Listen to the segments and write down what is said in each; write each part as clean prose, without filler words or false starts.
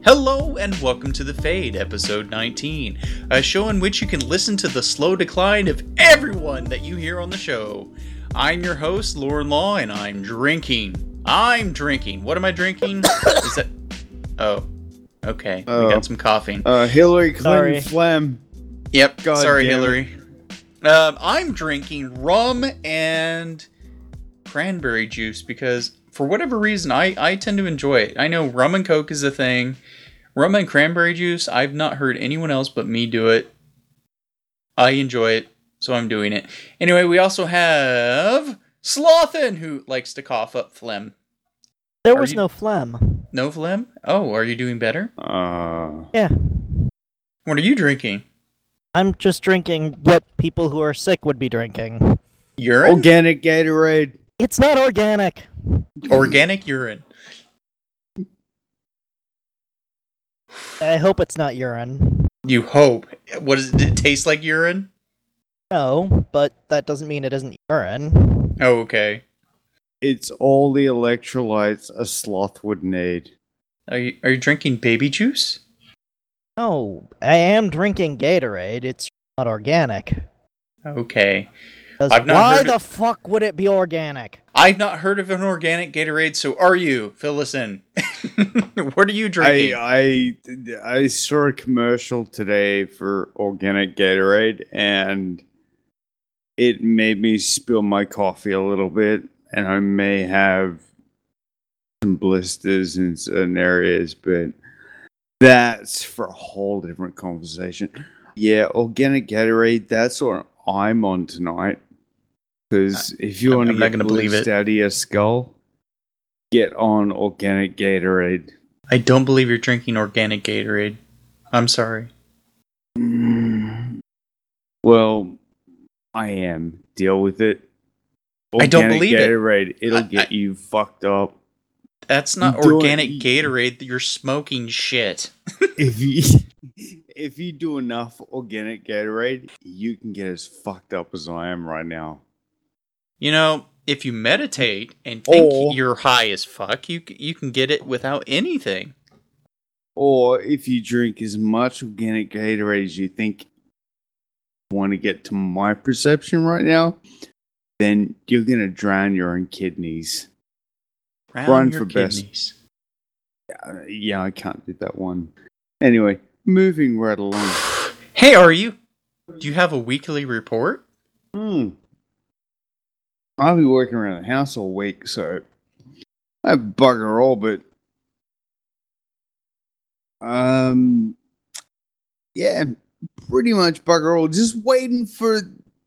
Hello and welcome to The Fade, episode 19, a show in which you can listen to the slow decline of everyone that you hear on the show. I'm your host, Lauren Law, and I'm drinking. What am I drinking? Is that... Oh, okay. We got some coughing. Hillary Clinton phlegm. Yep, God sorry, damn it. Hillary. I'm drinking rum and cranberry juice because, for whatever reason, I tend to enjoy it. I know rum and Coke is a thing. Rum and cranberry juice, I've not heard anyone else but me do it. I enjoy it, so I'm doing it. Anyway, we also have Slothin, who likes to cough up phlegm. There was no phlegm. No phlegm? Oh, are you doing better? Yeah. What are you drinking? I'm just drinking what people who are sick would be drinking. Urine? Organic Gatorade. It's not organic. Organic urine. I hope it's not urine. You hope. What does it taste like urine? No, but that doesn't mean it isn't urine. Oh, okay. It's all the electrolytes a sloth would need. Are you drinking baby juice? No, I am drinking Gatorade. It's not organic. Okay. 'Cause I've not why heard the of- fuck would it be organic? I've not heard of an organic Gatorade, so are you? Fill us in. What are you drinking? I saw a commercial today for organic Gatorade, and it made me spill my coffee a little bit, and I may have some blisters in certain areas, but that's for a whole different conversation. Yeah, organic Gatorade, that's what I'm on tonight. Because if you want to I'm not get gonna believe it. blisters out of your skull, get on organic Gatorade. I don't believe you're drinking organic Gatorade. I'm sorry. Well, I am. Deal with it. I don't believe it. Gatorade, it'll I- get you fucked up. That's not You do organic it- Gatorade. You're smoking shit. If you do enough organic Gatorade, you can get as fucked up as I am right now. You know, if you meditate and think Or- you're high as fuck, you can get it without anything. Or if you drink as much organic Gatorade as you think you want to get to my perception right now, then you're going to drown your own kidneys. Run Your for best. kidneys. Yeah, I can't do that one. Anyway, moving right along. Hey, are you? Do you have a weekly report? I'll be working around the house all week, so I bugger all, but yeah, pretty much bugger all. Just waiting for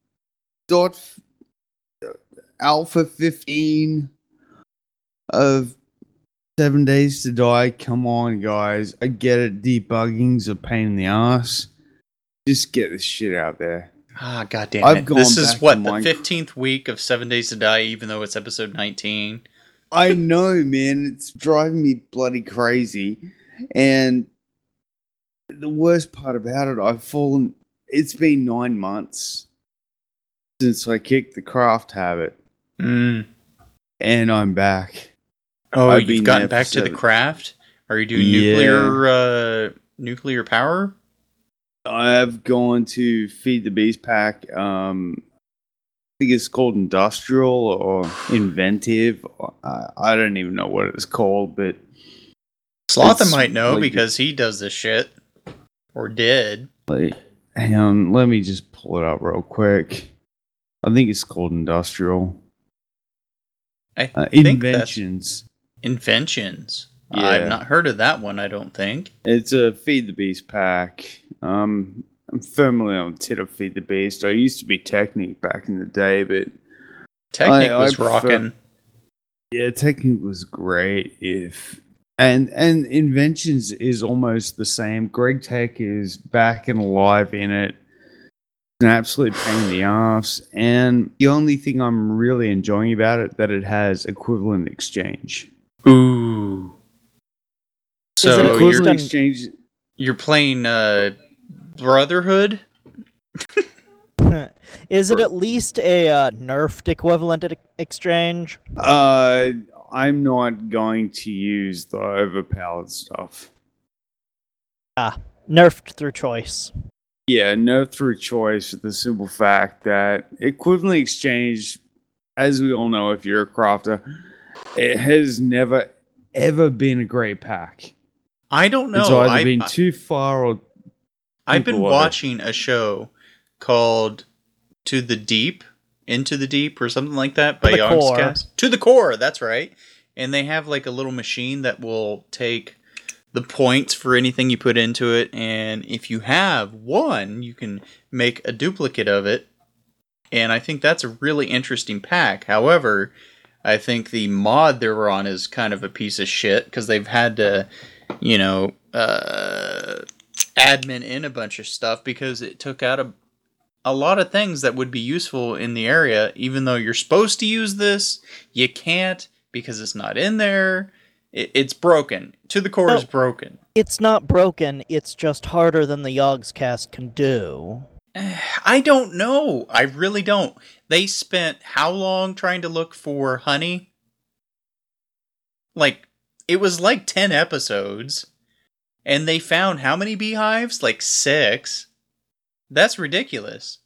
Alpha 15 of 7 Days to Die. Come on, guys. I get it. Debugging's a pain in the ass. Just get this shit out there. Ah, goddamn I've it. gone This is back what, to the Minecraft. 15th week of 7 Days to Die, even though it's episode 19. I know, man. It's driving me bloody crazy. And the worst part about it, it's been 9 months since I kicked the craft habit, and I'm back. Oh, I've you've been gotten there back for to the 7. craft? Are you doing Yeah. nuclear power? I've gone to Feed the Beast pack. I think it's called Industrial or Inventive. I don't even know what it's called, but Slothin It's might know like- because he does this shit. Or did. hang on, let me just pull it up real quick. I think it's called Industrial. I think Inventions. that's Inventions. Yeah. I've not heard of that one, I don't think. It's a Feed the Beast pack. I'm firmly on tit of Feed the Beast. I used to be Technic back in the day, but Technic I was prefer- rocking. yeah, Technic was great. And Inventions is almost the same. Greg Tech is back and alive in it. It's an absolute pain in the ass. And the only thing I'm really enjoying about it that it has equivalent exchange. Ooh. it So equivalent- Equivalent exchange. you're playing Brotherhood? Is it at least a nerfed equivalent exchange? I'm not going to use the overpowered stuff. Nerfed through choice. Yeah, no through choice for the simple fact that equivalent exchange, as we all know, if you're a crafter, it has never ever been a great pack. I don't know. It's either been too far or I've been people watching a show called Into the Deep, or something like that by Yogscast. To the Core, that's right. And they have like a little machine that will take the points for anything you put into it, and if you have one, you can make a duplicate of it. And I think that's a really interesting pack. However, I think the mod they're on is kind of a piece of shit because they've had to, admin in a bunch of stuff because it took out a lot of things that would be useful in the area. Even though you're supposed to use this, you can't because it's not in there. It's broken. To the Core is broken. It's not broken. It's just harder than the Yogscast can do. I don't know. I really don't. They spent how long trying to look for honey? It was like 10 episodes. And they found how many beehives? Like 6. That's ridiculous.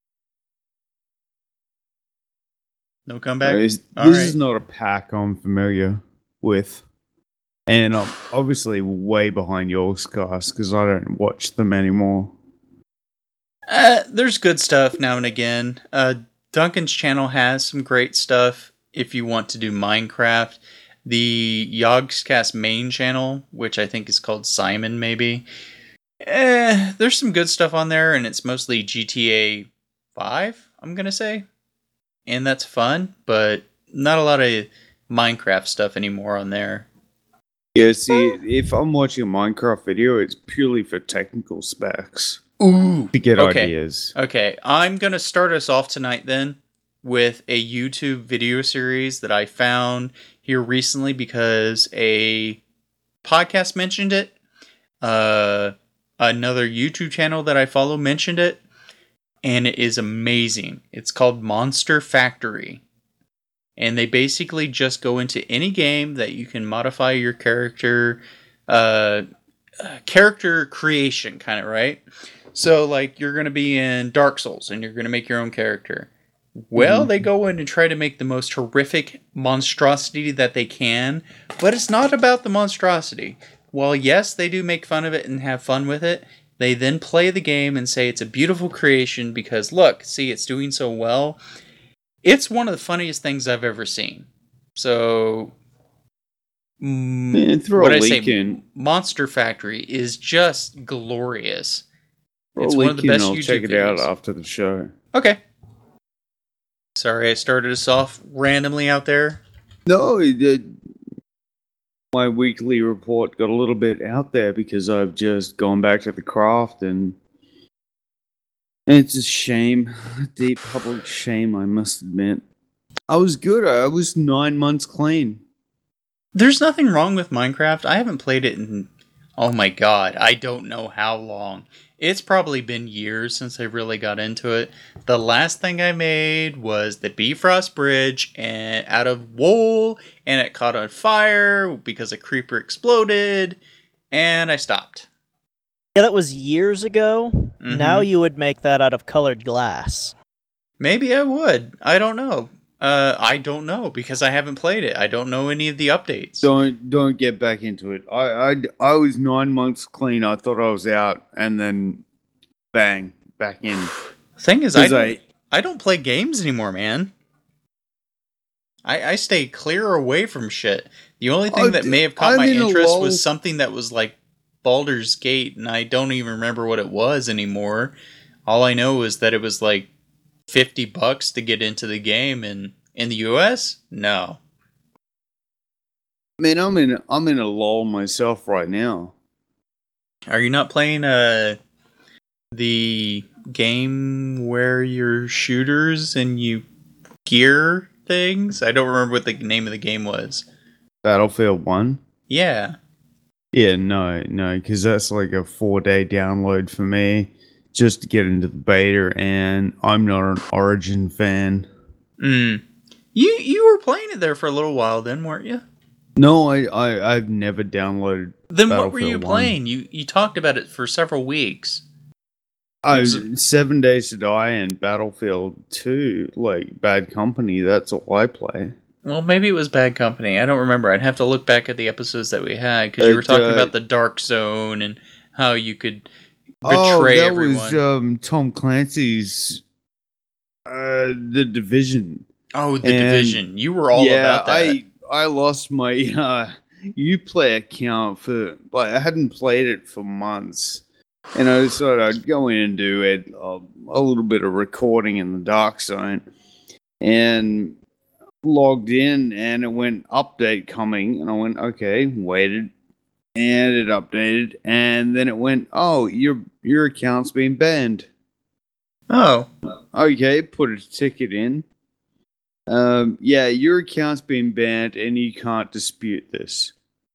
No comeback? This is not a pack I'm familiar with. And I'm obviously way behind Yogscast because I don't watch them anymore. There's good stuff now and again. Duncan's channel has some great stuff if you want to do Minecraft. The Yogscast main channel, which I think is called Simon maybe, there's some good stuff on there, and it's mostly GTA 5, I'm going to say. And that's fun, but not a lot of Minecraft stuff anymore on there. Yeah, see, if I'm watching a Minecraft video, it's purely for technical specs. Ooh. To get ideas. Okay, I'm going to start us off tonight then with a YouTube video series that I found here recently because a podcast mentioned it. Another YouTube channel that I follow mentioned it. And it is amazing. It's called Monster Factory. And they basically just go into any game that you can modify your character, character creation, kind of, right? So, like, you're going to be in Dark Souls, and you're going to make your own character. Well, they go in and try to make the most horrific monstrosity that they can, but it's not about the monstrosity. While, yes, they do make fun of it and have fun with it, they then play the game and say it's a beautiful creation because, look, see, it's doing so well. It's one of the funniest things I've ever seen. So, what I say, Monster Factory is just glorious. It's one of the best YouTube videos. I'll check it out after the show. Okay. Sorry, I started us off randomly out there. No, my weekly report got a little bit out there because I've just gone back to the craft and it's a shame. A deep public shame, I must admit. I was good. I was 9 months clean. There's nothing wrong with Minecraft. I haven't played it in, oh my god, I don't know how long. It's probably been years since I really got into it. The last thing I made was the Bifrost Bridge and out of wool, and it caught on fire because a creeper exploded, and I stopped. Yeah, that was years ago. Mm-hmm. Now you would make that out of colored glass. Maybe I would. I don't know. I don't know because I haven't played it. I don't know any of the updates. Don't get back into it. I was 9 months clean. I thought I was out, and then bang, back in. Thing is, I don't play games anymore, man. I stay clear away from shit. The only thing that may have caught my interest was something that was like Baldur's Gate, and I don't even remember what it was anymore. All I know is that it was like $50 to get into the game, and in the US, no. Man, I'm in a lull myself right now. Are you not playing the game where you're shooters and you gear things? I don't remember what the name of the game was. Battlefield 1? Yeah. Yeah, no, because that's like a 4-day download for me just to get into the beta, and I'm not an Origin fan. You were playing it there for a little while then, weren't you? No, I've never downloaded. Then what were you Battlefield 1. playing? You talked about it for several weeks. I Was was 7 Days to Die and Battlefield 2, like Bad Company. That's all I play. Well, maybe it was Bad Company. I don't remember. I'd have to look back at the episodes that we had because you were talking about the Dark Zone and how you could betray everyone. Was Tom Clancy's The Division. Oh, The Division. You were all about that. I lost my Uplay account I hadn't played it for months. And I decided I'd go in and do a little bit of recording in the Dark Zone. And logged in and it went update coming. And I went, okay, waited. And it updated. And then it went, oh, your account's been banned. Oh. Okay, put a ticket in. Yeah, your account's been banned and you can't dispute this.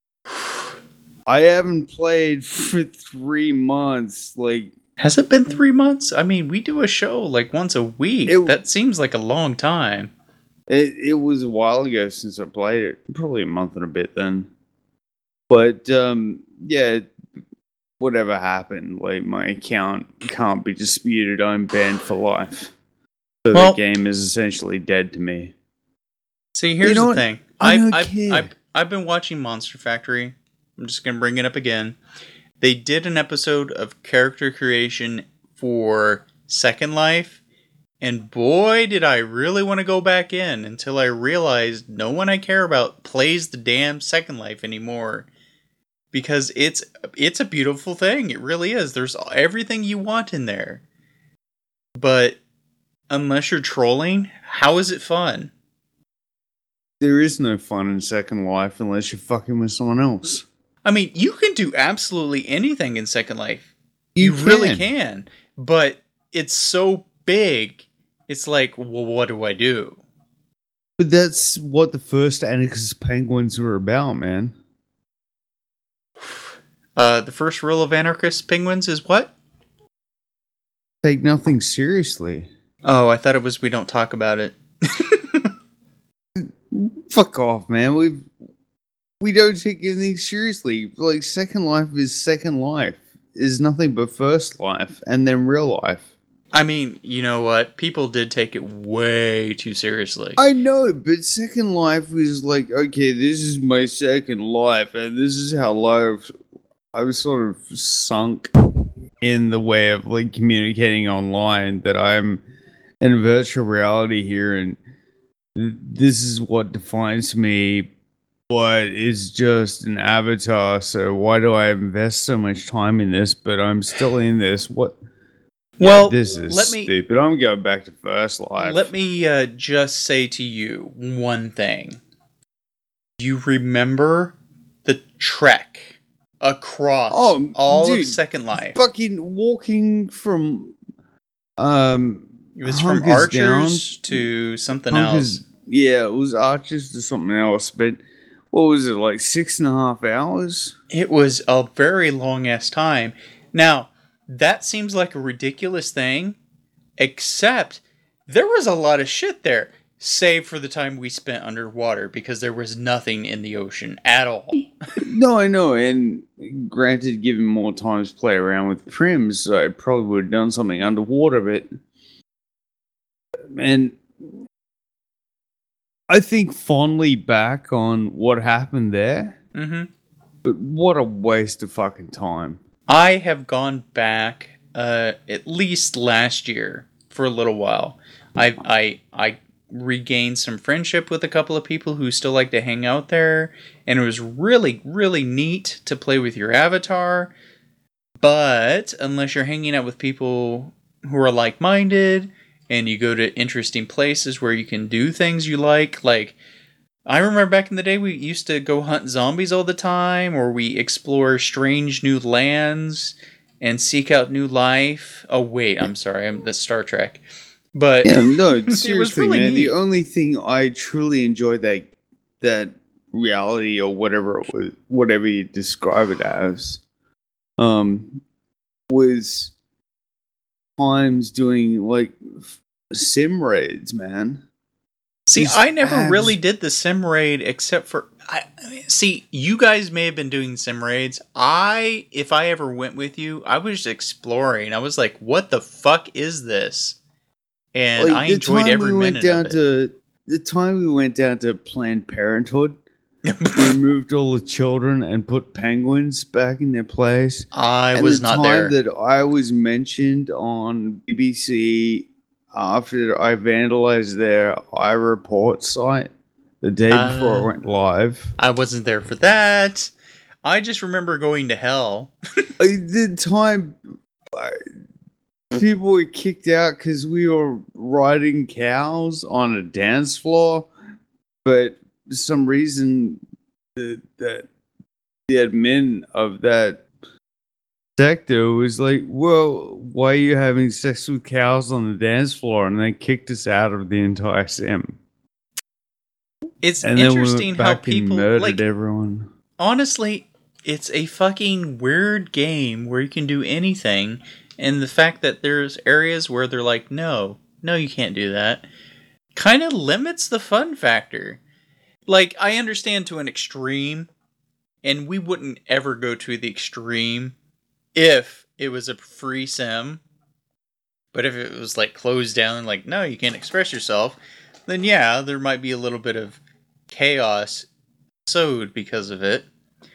I haven't played for 3 months. Like, has it been 3 months? I mean, we do a show like once a week. That seems like a long time. It was a while ago since I played it. Probably a month and a bit then. But yeah, whatever happened, like my account can't be disputed. I'm banned for life. So the game is essentially dead to me. See, here's the thing. I've been watching Monster Factory. I'm just going to bring it up again. They did an episode of character creation for Second Life, and boy, did I really want to go back in until I realized no one I care about plays the damn Second Life anymore. Because it's a beautiful thing. It really is. There's everything you want in there. But unless you're trolling, how is it fun? There is no fun in Second Life unless you're fucking with someone else. I mean, you can do absolutely anything in Second Life. You really can. But it's so big, it's like, well, what do I do? But that's what the first Anarchist Penguins were about, man. The first rule of Anarchist Penguins is what? Take nothing seriously. Oh, I thought it was we don't talk about it. Fuck off, man. We don't take anything seriously. Like, Second Life is Second Life. Is nothing but First Life and then real life. I mean, you know what? People did take it way too seriously. I know, but Second Life was like, okay, this is my second life, and this is how I was sort of sunk in the way of like communicating online that I'm in virtual reality here, and this is what defines me. But it's just an avatar, so why do I invest so much time in this? But I'm still in this. What? Well, this is stupid. I'm going back to First Life. Let me just say to you one thing. You remember the trek across all of Second Life? Fucking walking from it was from Archers to something else. Yeah, it was Archers to something else, but what was it, like 6.5 hours? It was a very long-ass time. Now, that seems like a ridiculous thing, except there was a lot of shit there, save for the time we spent underwater, because there was nothing in the ocean at all. No, I know, and granted, given more time to play around with Prims, I probably would have done something underwater, but... And I think fondly back on what happened there. Mm-hmm. But what a waste of fucking time. I have gone back at least last year for a little while. I regained some friendship with a couple of people who still like to hang out there, and it was really, really neat to play with your avatar. But unless you're hanging out with people who are like-minded, and you go to interesting places where you can do things you like, I remember back in the day we used to go hunt zombies all the time, or we explore strange new lands and seek out new life. Oh wait, I'm sorry, that's Star Trek. But yeah, no, seriously, really man. neat. The only thing I truly enjoyed that reality or whatever it was, whatever you describe it as, was times doing like sim raids, man. See, These I never abs- really did the sim raid except for see, you guys may have been doing sim raids. If I ever went with you, I was exploring. I was like, "What the fuck is this?" And Like I enjoyed every minute of it. the time we went down to Planned Parenthood, we moved all the children and put penguins back in their place. I And was the not time there. that I was mentioned on BBC after I vandalized their iReport site the day before I went live. I wasn't there for that. I just remember going to hell. The time people were kicked out because we were riding cows on a dance floor, but for some reason the admin of that sector was like, "Well, why are you having sex with cows on the dance floor?" And they kicked us out of the entire sim. It's And then we interesting went how back and people murdered everyone. honestly, it's a fucking weird game where you can do anything, and the fact that there's areas where they're like, no, you can't do that, kind of limits the fun factor. Like, I understand to an extreme, and we wouldn't ever go to the extreme if it was a free sim. But if it was like closed down, like, no, you can't express yourself, then yeah, there might be a little bit of chaos sowed because of it.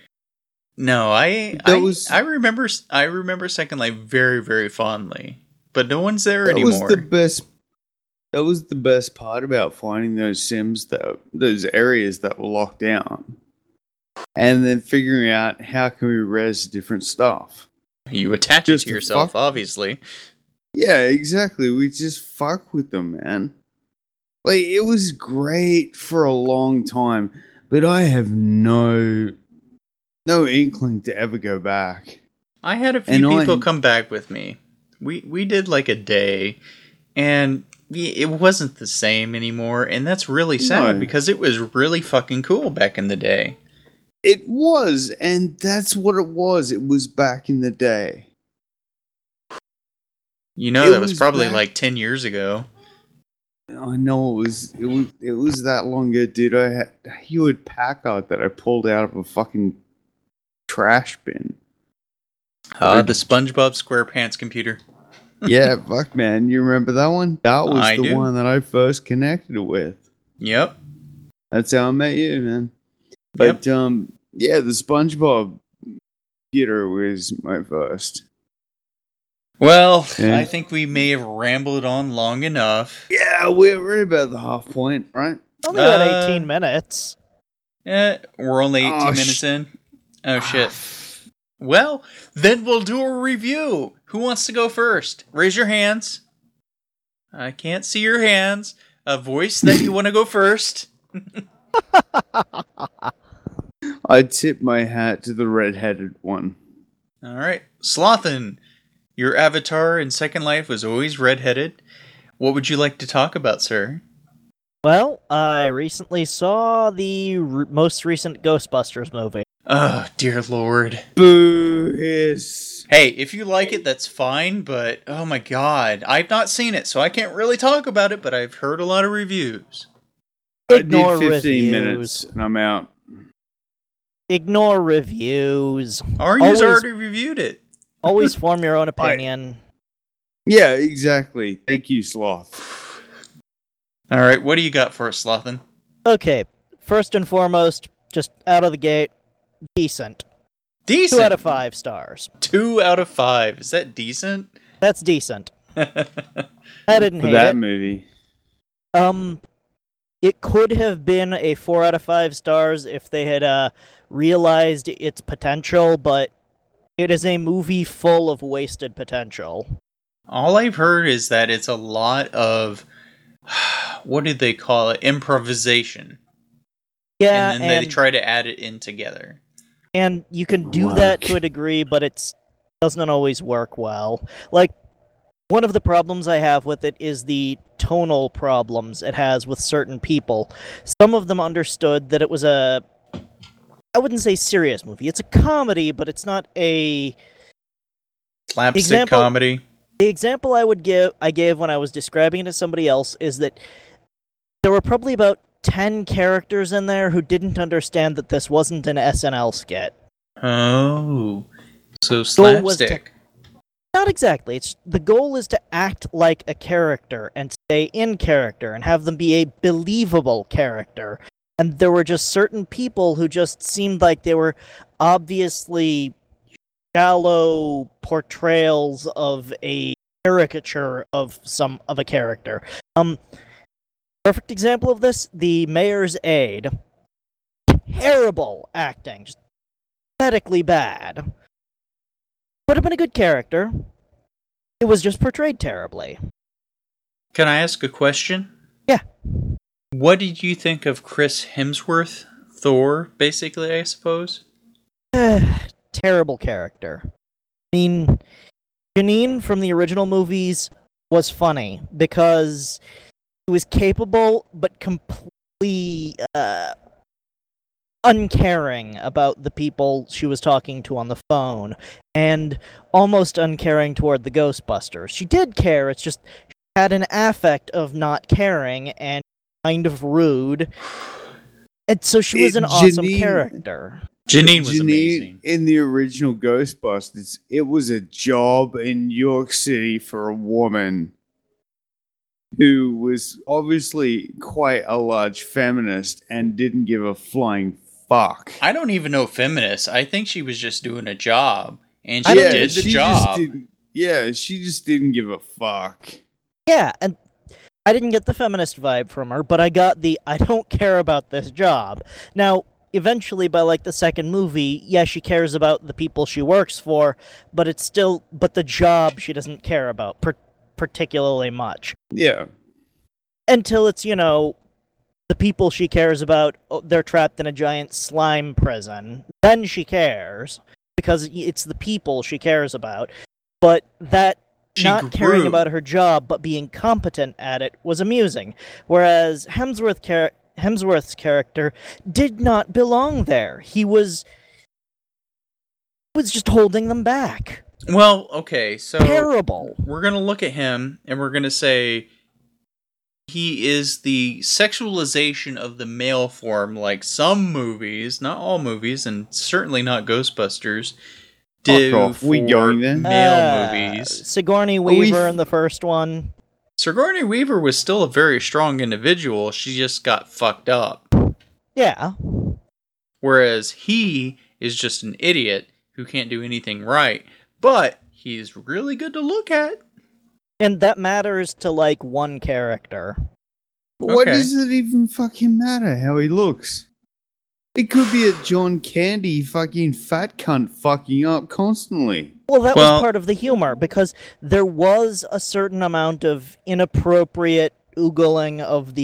No, I remember Second Life very, very fondly, but no one's there anymore. Was the best. That was the best part about finding those sims, those areas that were locked down, and then figuring out how can we res different stuff. You attach it to yourself, obviously. Yeah, exactly. We just fuck with them, man. Like, it was great for a long time, but I have no inkling to ever go back. I had a few people come back with me. We did like a day, and it wasn't the same anymore, and that's really sad because it was really fucking cool back in the day. It was, and that's what it was. It was back in the day. You know, that was probably like 10 years ago. I know it was that long ago, dude. I had a Hewlett Packard that I pulled out of a fucking trash bin. The SpongeBob SquarePants computer. Yeah, fuck, man. You remember that one? That was the one that I first connected with. Yep. That's how I met you, man. But, yeah, the SpongeBob computer was my first. Well, I think we may have rambled on long enough. Yeah, we're about the half point, right? Only about 18 minutes. Yeah, we're only 18 minutes in. Oh, shit. Well, then we'll do a review. Who wants to go first? Raise your hands. I can't see your hands. A voice that you want to go first. I tip my hat to the red-headed one. All right. Slothin, your avatar in Second Life was always red-headed. What would you like to talk about, sir? Well, I recently saw the most recent Ghostbusters movie. Oh, dear Lord. Boo hiss. Hey, if you like it, that's fine, but oh my god. I've not seen it, so I can't really talk about it, but I've heard a lot of reviews. Ignore I did 15 reviews. minutes, and I'm out. Ignore reviews. Aryu's already reviewed it. Always form your own opinion. Yeah, exactly. Thank you, Sloth. Alright, what do you got for us, Slothin? Okay, first and foremost, just out of the gate, decent. Decent? 2 out of 5 stars. 2 out of 5. Is that decent? That's decent. I didn't hate that it. movie. It could have been a 4 out of 5 stars if they had realized its potential, but it is a movie full of wasted potential. All I've heard is that it's a lot of, what did they call it? Improvisation. Yeah, and then they try to add it in together. And you can do that to a degree, but it doesn't always work well. Like, one of the problems I have with it is the tonal problems it has with certain people. Some of them understood that it was I wouldn't say serious movie. It's a comedy, but it's not a slapstick comedy. The example I gave when I was describing it to somebody else is that there were probably about 10 characters in there who didn't understand that this wasn't an SNL skit. Oh, so Goal was slapstick. Not exactly. The goal is to act like a character and stay in character and have them be a believable character. And there were just certain people who just seemed like they were obviously shallow portrayals of a caricature of a character. Perfect example of this, the mayor's aide. Terrible acting, just pathetically bad. Would have been a good character. It was just portrayed terribly. Can I ask a question? Yeah. What did you think of Chris Hemsworth, Thor, basically, I suppose? Terrible character. I mean, Janine from the original movies was funny because he was capable but completely uncaring about the people she was talking to on the phone, and almost uncaring toward the Ghostbusters. She did care, it's just she had an affect of not caring and kind of rude. And so she was an awesome character. Janine was amazing. In the original Ghostbusters, it was a job in New York City for a woman who was obviously quite a large feminist and didn't give a flying fuck. I don't even know feminist. I think she was just doing a job, and she did the job. She just didn't give a fuck. Yeah, and I didn't get the feminist vibe from her, but I got the I don't care about this job. Now, eventually, by like the second movie, yeah, she cares about the people she works for, but the job she doesn't care about particularly much. Yeah. Until it's, the people she cares about, they're trapped in a giant slime prison. Then she cares, because it's the people she cares about. But that caring about her job, but being competent at it, was amusing. Whereas Hemsworth's character did not belong there. He was just holding them back. Well, okay, so terrible. We're going to look at him, and we're going to say he is the sexualization of the male form, like some movies, not all movies, and certainly not Ghostbusters, do for male movies. Sigourney Weaver in the first one. Sigourney Weaver was still a very strong individual, she just got fucked up. Yeah. Whereas he is just an idiot who can't do anything right, but he's really good to look at. And that matters to, like, one character. What does it even fucking matter how he looks? It could be a John Candy fucking fat cunt fucking up constantly. Well, that was part of the humor, because there was a certain amount of inappropriate oogling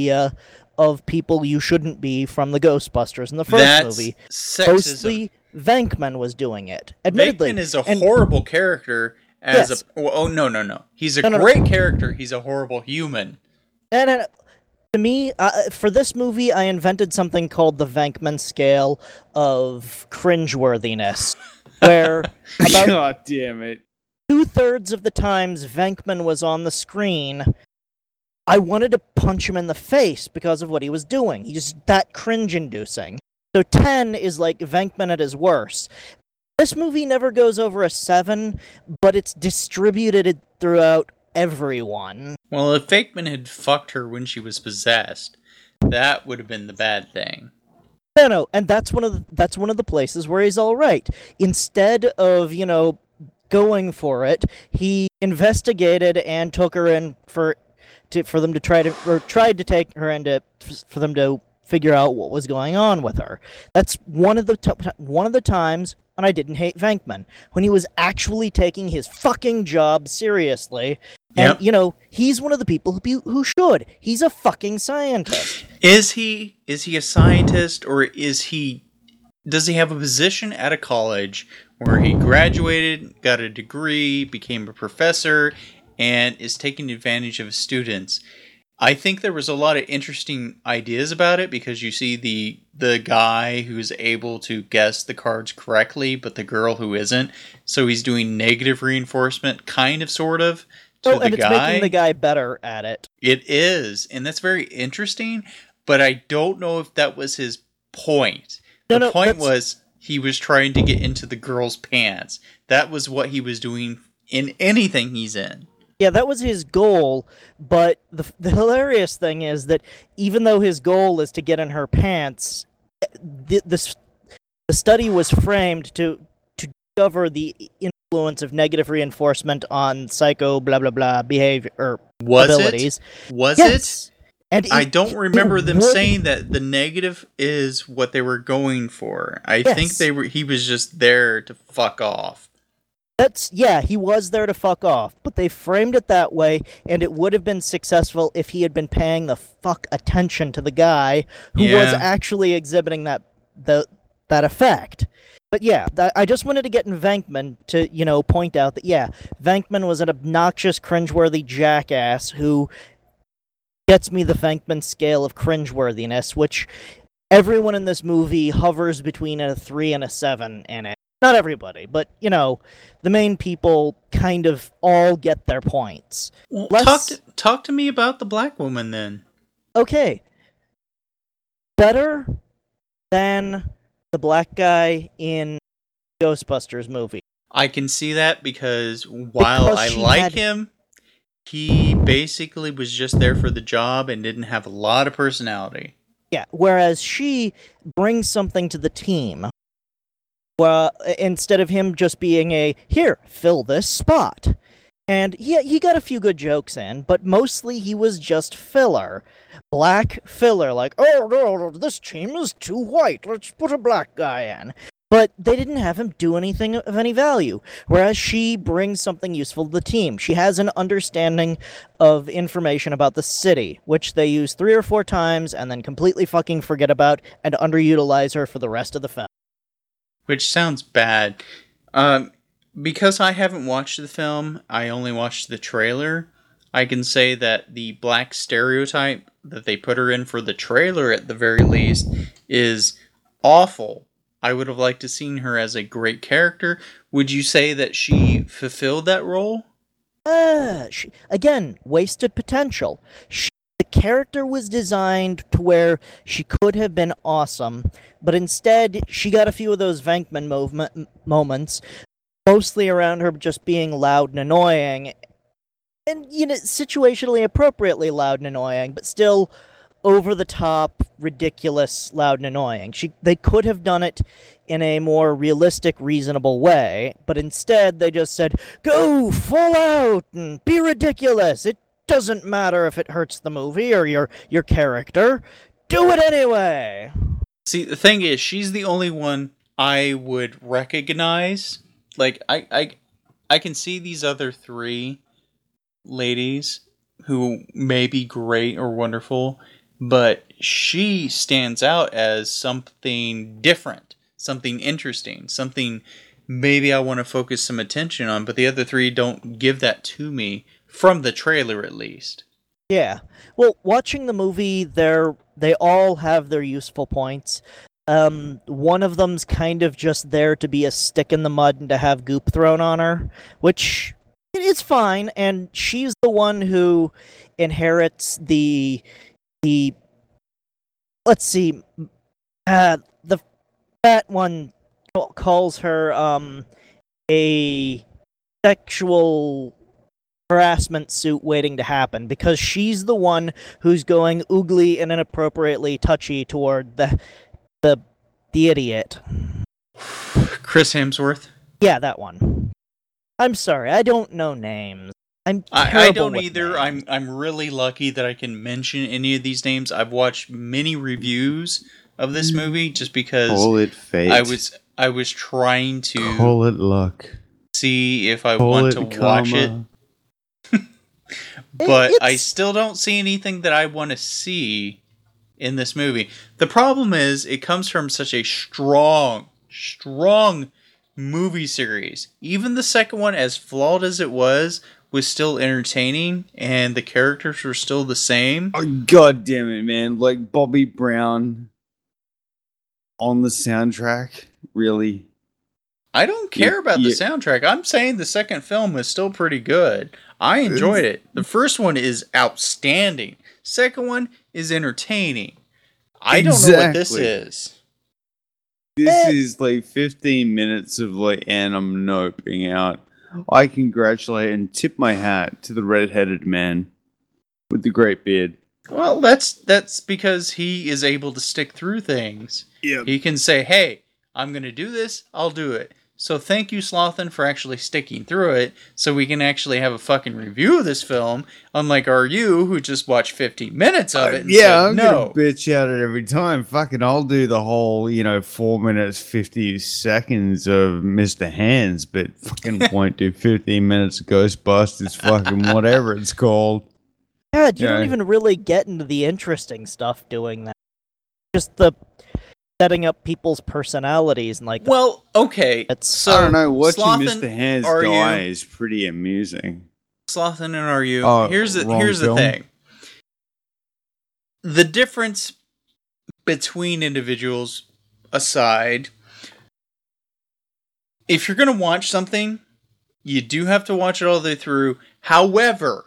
of people you shouldn't be from the Ghostbusters in the first movie. Sexism. Mostly Venkman was doing it. Admittedly, Venkman is a horrible character. No. He's a great character. He's a horrible human. And to me, for this movie, I invented something called the Venkman scale of cringeworthiness, where about God damn it, 2/3 of the times Venkman was on the screen, I wanted to punch him in the face because of what he was doing. He's just that cringe-inducing. So 10 is like Venkman at his worst. This movie never goes over a 7, but it's distributed throughout everyone. Well, if Venkman had fucked her when she was possessed, that would have been the bad thing. No, and that's one of the places where he's all right. Instead of, going for it, he investigated and took her in for them to tried to take her in for them to figure out what was going on with her. That's one of the times when I didn't hate Venkman, when he was actually taking his fucking job seriously. And, he's one of the people who should. He's a fucking scientist. Is he a scientist, or does he have a position at a college where he graduated, got a degree, became a professor, and is taking advantage of his students? I think there was a lot of interesting ideas about it, because you see the guy who's able to guess the cards correctly, but the girl who isn't. So he's doing negative reinforcement, kind of, sort of, to and the it's guy. making the guy better at it. It is, and that's very interesting, but I don't know if that was his point. The point was he was trying to get into the girl's pants. That was what he was doing in anything he's in. Yeah, that was his goal, but the hilarious thing is that even though his goal is to get in her pants, the study was framed to discover the influence of negative reinforcement on psycho blah blah blah behavior or abilities. Was yes. it? And I don't remember them saying that the negative is what they were going for. I think he was just there to fuck off. He was there to fuck off, but they framed it that way, and it would have been successful if he had been paying the fuck attention to the guy who was actually exhibiting that effect. But yeah, I just wanted to get in Venkman to, point out that, Venkman was an obnoxious, cringeworthy jackass who gets me the Venkman scale of cringeworthiness, which everyone in this movie hovers between a 3 and a 7 in it. Not everybody, but, the main people kind of all get their points. Well, talk to me about the black woman, then. Okay. Better than the black guy in Ghostbusters movie. I can see that because while I like him, he basically was just there for the job and didn't have a lot of personality. Yeah, whereas she brings something to the team. Well, instead of him just being here, fill this spot. And he got a few good jokes in, but mostly he was just filler. Black filler, like, oh no, this team is too white, let's put a black guy in. But they didn't have him do anything of any value, whereas she brings something useful to the team. She has an understanding of information about the city, which they use 3 or 4 times and then completely fucking forget about and underutilize her for the rest of the film. Which sounds bad. Because I haven't watched the film, I only watched the trailer. I can say that the black stereotype that they put her in for the trailer, at the very least, is awful. I would have liked to seen her as a great character. Would you say that she fulfilled that role? Again, wasted potential. The character was designed to where she could have been awesome, but instead she got a few of those Venkman moments, mostly around her just being loud and annoying, and situationally appropriately loud and annoying, but still over the top, ridiculous, loud and annoying. They could have done it in a more realistic, reasonable way, but instead they just said, "Go full out and be ridiculous. It doesn't matter if it hurts the movie or your character. Do it anyway." See, the thing is, she's the only one I would recognize. Like, I can see these other 3 ladies who may be great or wonderful, but she stands out as something different, something interesting, something maybe I want to focus some attention on, but the other 3 don't give that to me. From the trailer, at least. Yeah. Well, watching the movie, they all have their useful points. One of them's kind of just there to be a stick in the mud and to have goop thrown on her, which is fine, and she's the one who inherits the let's see, the fat one calls her, a sexual harassment suit waiting to happen, because she's the one who's going oogly and inappropriately touchy toward the idiot. Chris Hemsworth? Yeah, that one. I'm sorry, I don't know names. I don't either. Names. I'm really lucky that I can mention any of these names. I've watched many reviews of this movie just because call it fate. I was trying to call it luck. See if I want to watch it. But I still don't see anything that I want to see in this movie. The problem is it comes from such a strong movie series. Even the second one, as flawed as it was still entertaining, and the characters were still the same. Oh, God damn it, man. Like Bobby Brown on the soundtrack? Really? I don't care about the soundtrack. I'm saying the second film was still pretty good. I enjoyed it. The first one is outstanding. Second one is entertaining. I don't know what this Exactly. is. This is like 15 minutes of like Annam noping out. I congratulate and tip my hat to the red-headed man with the great beard. Well, that's because he is able to stick through things. Yep. He can say, "Hey, I'm going to do this. I'll do it." So thank you, Slothin, for actually sticking through it, so we can actually have a fucking review of this film. Unlike RU, who just watched 15 minutes of it. And Yeah, said, I'm no. gonna bitch at it every time. Fucking, I'll do the whole 4 minutes 50 seconds of Mr. Hands, but fucking won't do 15 minutes of Ghostbusters, fucking whatever it's called. Yeah, you Yeah. don't even really get into the interesting stuff doing that. Just the setting up people's personalities and like. Well, okay. It's- So I don't know. Watching Slothin, Mr. Hands RU, die is pretty amusing. Slothin and RU. Oh, Here's the wrong film. thing. The difference between individuals aside, if you're going to watch something, you do have to watch it all the way through. However,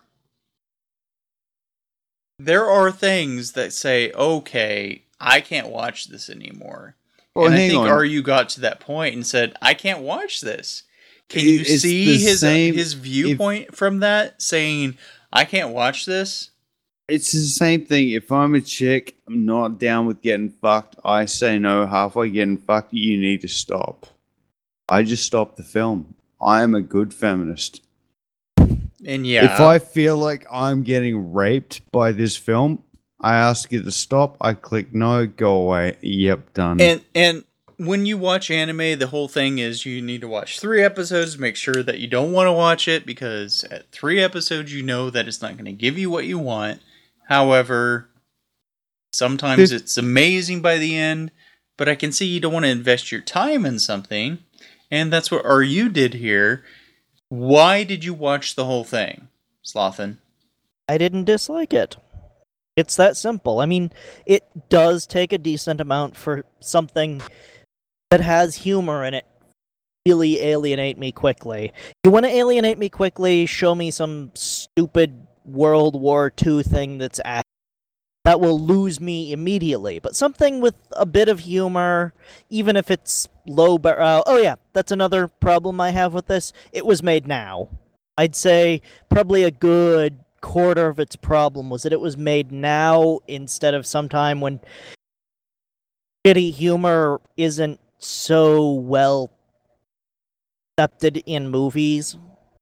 there are things that say, okay, I can't watch this anymore. Well, and I hang think on. RU got to that point and said, I can't watch this. Can you It's see the his same- his viewpoint from that, saying, I can't watch this? It's the same thing. If I'm a chick, I'm not down with getting fucked. I say no, halfway getting fucked, you need to stop. I just stop the film. I am a good feminist. And yeah. If I feel like I'm getting raped by this film, I ask you to stop. I click no, go away. Yep, done. And when you watch anime, the whole thing is you need to watch 3 episodes, make sure that you don't want to watch it, because at 3 episodes you know that it's not going to give you what you want. However, sometimes it's amazing by the end, but I can see you don't want to invest your time in something, and that's what RU did here. Why did you watch the whole thing, Slothin? I didn't dislike it. It's that simple. I mean, it does take a decent amount for something that has humor in it really alienate me quickly. You want to alienate me quickly, show me some stupid World War II thing that's that will lose me immediately. But something with a bit of humor, even if it's low barrel. Oh yeah, that's another problem I have with this. It was made now. I'd say probably a good quarter of its problem was that it was made now instead of sometime when shitty humor isn't so well accepted in movies.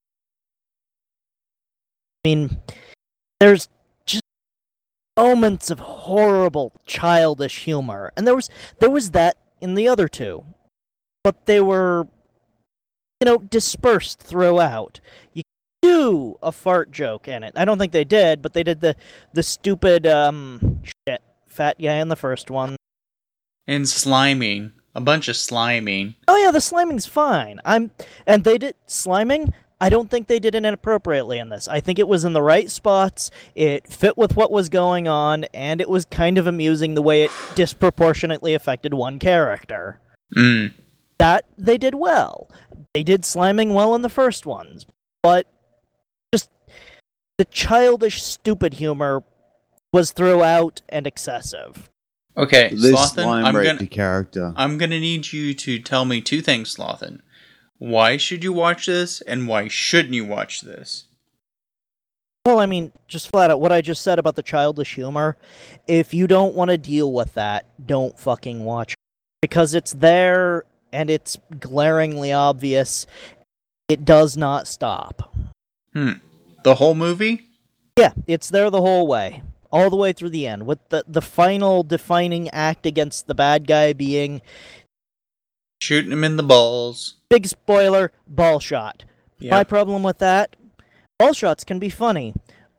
I mean, there's just moments of horrible childish humor, and there was that in the other two, but they were, dispersed throughout. You could do a fart joke in it. I don't think they did, but they did the stupid fat guy in the first one. And sliming. A bunch of sliming. Oh yeah, the sliming's fine. And they did sliming. I don't think they did it inappropriately in this. I think it was in the right spots. It fit with what was going on, and it was kind of amusing the way it disproportionately affected one character. That they did well. They did sliming well in the first ones, but just the childish, stupid humor was throughout and excessive. Okay, this Slothin, line right to character. I'm gonna need you to tell me 2 things, Slothin. Why should you watch this, and why shouldn't you watch this? Well, I mean, just flat out what I just said about the childish humor. If you don't want to deal with that, don't fucking watch it. Because it's there, and it's glaringly obvious. It does not stop. The whole movie? Yeah, it's there the whole way. All the way through the end, with the final defining act against the bad guy being... Shooting him in the balls. Big spoiler, ball shot. Yep. My problem with that, ball shots can be funny.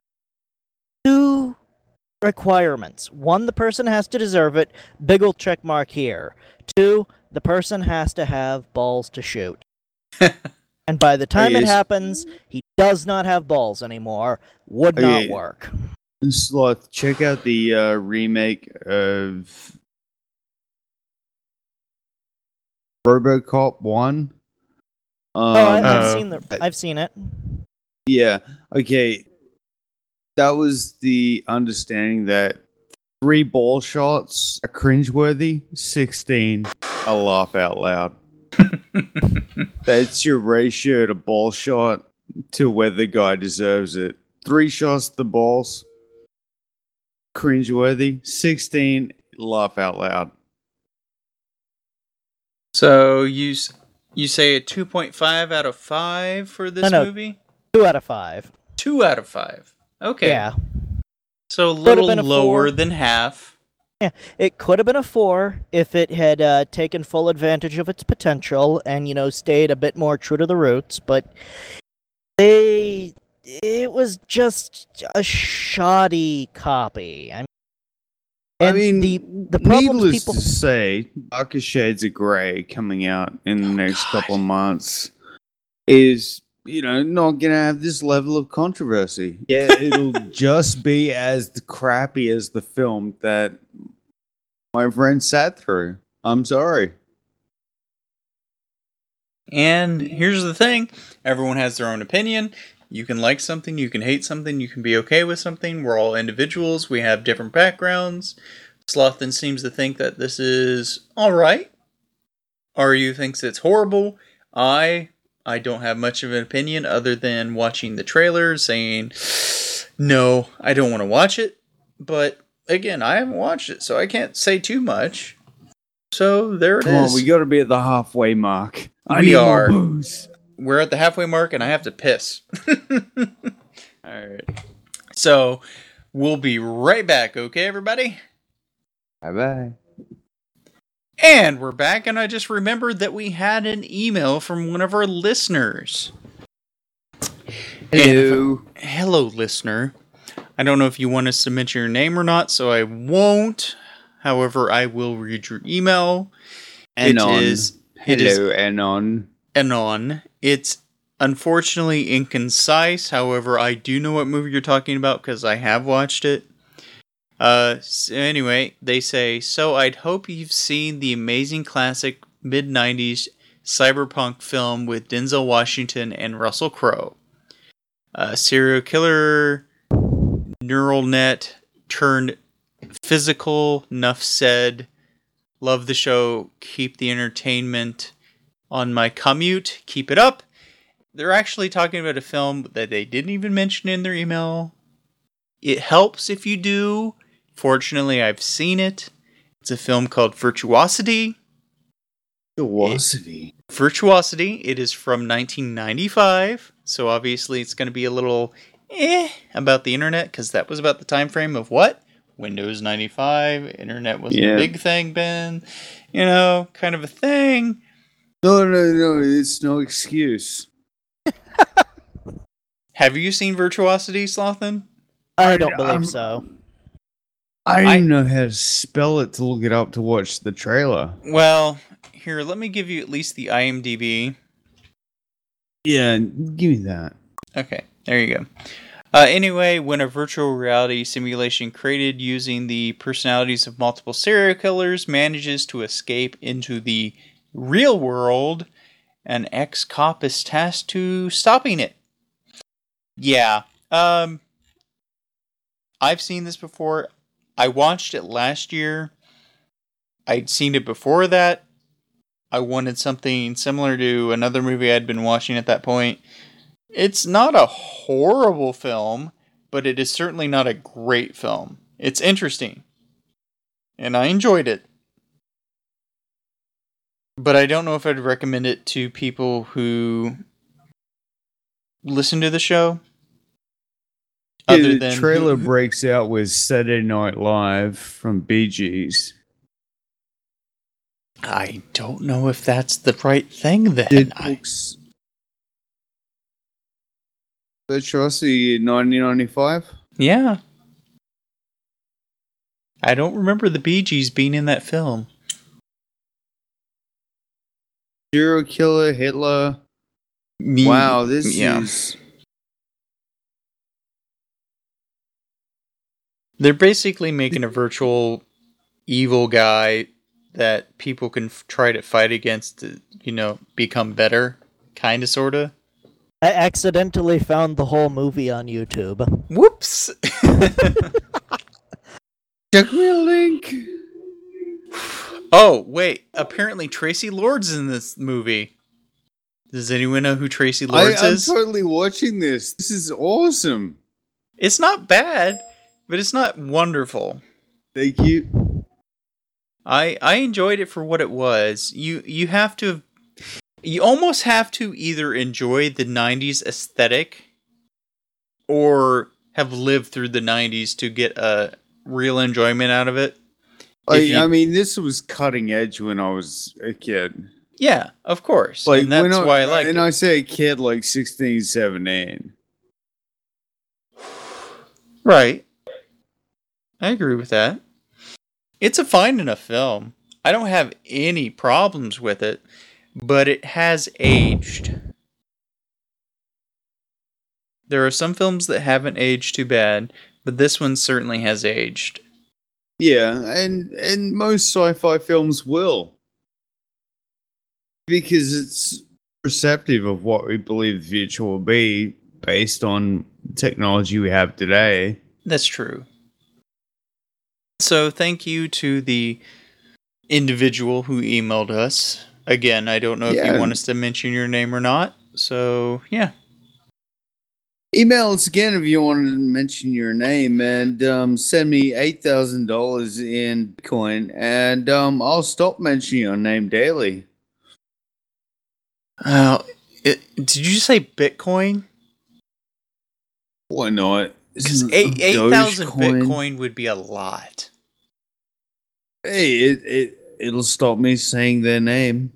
2 requirements. 1, the person has to deserve it. Big ol' check mark here. 2, the person has to have balls to shoot. And by the time it happens, he does not have balls anymore. Would not work. Sloth, check out the remake of RoboCop 1. I've seen it. Yeah. Okay. That was the understanding that 3 ball shots are cringeworthy, 16 a laugh out loud. That's your ratio to ball shot to whether the guy deserves it. 3 shots to the balls, cringeworthy. 16, laugh out loud. So you say a 2.5 out of 5 for this No. movie? 2 out of 5. 2 out of 5. Okay. Yeah. So a little been a lower 4. than half. Yeah, it could have been a 4 if it had taken full advantage of its potential and, stayed a bit more true to the roots, but it was just a shoddy copy. I mean, the problems needless people to say, Darker Shades of Grey coming out in the next couple of months is, not going to have this level of controversy. Yeah, it'll just be as crappy as the film that my friend sat through. I'm sorry. And here's the thing. Everyone has their own opinion. You can like something, you can hate something, you can be okay with something. We're all individuals. We have different backgrounds. Slothin seems to think that this is alright. Ryu thinks it's horrible. I don't have much of an opinion other than watching the trailer saying, no, I don't want to watch it. But again, I haven't watched it, so I can't say too much. So there it is. Come on, we got to be at the halfway mark. We are. More booze. We're at the halfway mark, and I have to piss. Alright. So we'll be right back, okay, everybody? Bye-bye. And we're back, and I just remembered that we had an email from one of our listeners. Hello. Hello, listener. I don't know if you want us to mention your name or not, so I won't. However, I will read your email. Hello, Anon. Anon. It's unfortunately inconcise. However, I do know what movie you're talking about because I have watched it. So anyway, they say, so I'd hope you've seen the amazing classic mid-90s cyberpunk film with Denzel Washington and Russell Crowe. Serial killer, neural net turned physical, enough said. Love the show. Keep the entertainment on my commute. Keep it up. They're actually talking about a film that they didn't even mention in their email. It helps if you do. Fortunately, I've seen it. It's a film called Virtuosity. Virtuosity. Virtuosity. It is from 1995. So obviously it's going to be a little about the internet, because that was about the time frame of what? Windows 95. Internet was a big thing, Ben. Kind of a thing. No, it's no excuse. Have you seen Virtuosity, Slothin? I don't believe so. I don't even know how to spell it to look it up to watch the trailer. Well, here, let me give you at least the IMDb. Yeah, give me that. Okay, there you go. Anyway, when a virtual reality simulation created using the personalities of multiple serial killers manages to escape into the real world, an ex-cop is tasked to stopping it. Yeah, I've seen this before. I watched it last year. I'd seen it before that. I wanted something similar to another movie I'd been watching at that point. It's not a horrible film, but it is certainly not a great film. It's interesting. And I enjoyed it. But I don't know if I'd recommend it to people who listen to the show. The trailer breaks out with Saturday Night Live from Bee Gees. I don't know if that's the right thing then. Virtuosity 1995? Yeah. I don't remember the Bee Gees being in that film. Serial killer, Hitler. Wow, this is... They're basically making a virtual evil guy that people can try to fight against to, become better. Kinda, sorta. I accidentally found the whole movie on YouTube. Whoops. Check me a link. Oh, wait. Apparently Tracy Lord's in this movie. Does anyone know who Tracy Lords I'm is? totally watching this. This is awesome. It's not bad, but it's not wonderful. Thank you. I enjoyed it for what it was. You almost have to either enjoy the 90s aesthetic or have lived through the 90s to get a real enjoyment out of it. I mean, this was cutting edge when I was a kid. Yeah, of course. Like, and that's why I like it. And I say a kid like 16, 17. Right. I agree with that. It's a fine enough film. I don't have any problems with it, but it has aged. There are some films that haven't aged too bad, but this one certainly has aged. Yeah, and most sci-fi films will. Because it's perceptive of what we believe the future will be based on technology we have today. That's true. So thank you to the individual who emailed us. Again, I don't know if you want us to mention your name or not. So, yeah. Email us again if you want to mention your name and send me $8,000 in Bitcoin and I'll stop mentioning your name daily. Did you say Bitcoin? Why not? Because 8,000 Bitcoin would be a lot. Hey, it'll stop me saying their name.